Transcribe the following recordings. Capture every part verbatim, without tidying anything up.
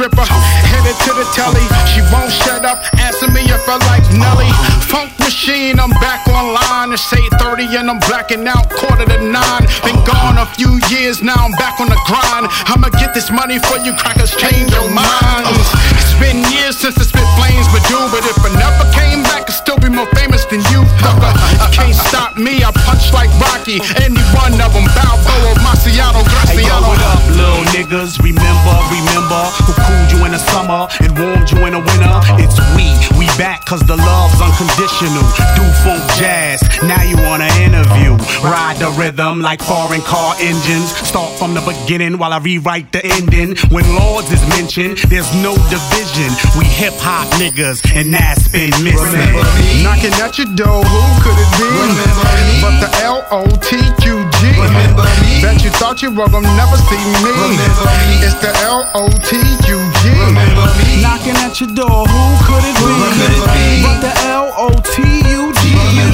stripper, headed to the telly. She won't shut up, asking me if I like Nelly. Funk machine, I'm back online. It's eight thirty and I'm blacking out quarter to nine. Been gone a few years, now I'm back on the grind. I'ma get this money for you crackers, change your minds. It's been years since I spit flames with you, but if I never came back, I'd still be more famous than you, fucker. You can't stop me, I punch like Rocky. Any one of them, Balboa, Marciano, Graciano. Hey, yo, what up, little niggas? Remember, remember who cooled you in the summer and warmed you in the winter? It's we, we back cause the love's unconditional. Do funk jazz, now you want an interview. Ride the rhythm like foreign car engines. Start from the beginning while I rewrite the ending. When Lords is mentioned, there's no division. We hip-hop niggas and that's been missing. Knocking at your door, who could it be? But the L O T Q G. Bet you thought you were gonna never see me. It's the L O T Q G. Knocking at your door, who could it be? But the L O T U G.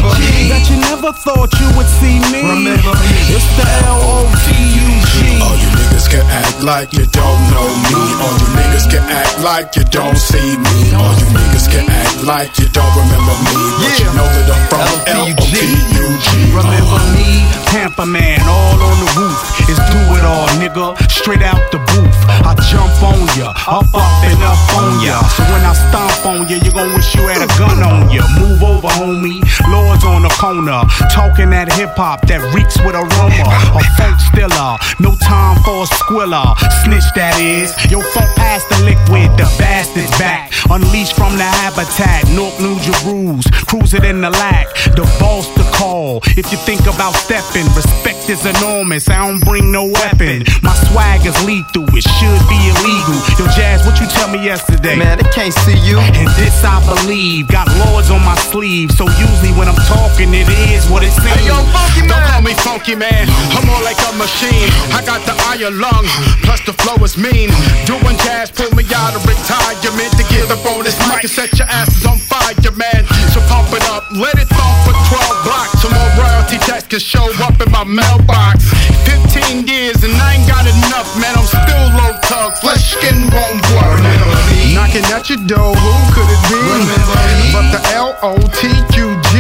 Bet you never thought you would see me. It's the L O T U G. All you niggas can act like you don't know me. All you niggas can act like you don't see me. All you niggas can act like you don't remember me, but you know that I'm from L O T U G. Remember me, Pamper Man, all on the roof. It's do it all, nigga, straight out the booth. I jump on ya, up, up, and up on ya. So when I stomp on ya, you gon' wish you had a gun on ya. Move over, homie, Lords on the corner, talking that hip-hop that reeks with aroma. A funk stiller, no time for a squiller. Snitch that is, yo funk past the liquid, the bastard's back. Unleashed from the habitat, North New Jerusalem, cruising in the lack. The boss to call, if you think about stepping, respect is enormous, I don't bring no weapon. My swag is lethal, it should be illegal. Yo Jazz, what you tell me yesterday? Man, they can't see you. And this I believe, got Lords on my sleeve, so usually when I'm talking it is what it seems. Hey yo, Funky Man, don't call me Funky Man, I'm more like a machine. I got the iron lung, plus the flow is mean. Doing jazz, pull me out of retirement to get up on this mic and set your asses on fire, man. So pump it up, let it thump for twelve blocks. Some more royalty checks can show up in my mailbox. Fifteen years and I ain't got enough, man. I'm still low tug, flesh skin won't blur. Knocking at your door, who could it be? But the L O T Q G.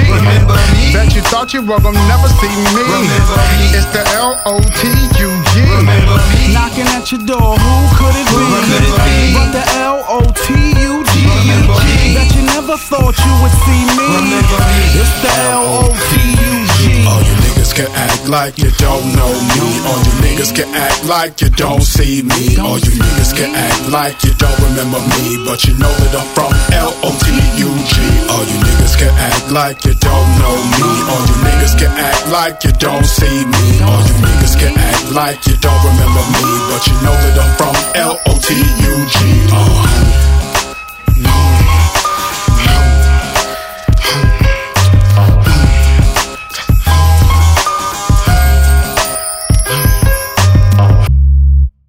Bet you thought you were gonna never see me. It's the L O T Q G. Knocking at your door, who could it be? But the L O T U G. Bet you never thought you would see me. It's the L O T U G. All you niggas can act like you don't know me. All you niggas can act like you don't see me. All you niggas can act like you don't remember me, but you know that I'm from L O T U G. All you niggas can act like you don't know me. All you niggas can act like you don't see me. All you niggas can act like you don't remember me, but you know that I'm from L O T U G. Uh.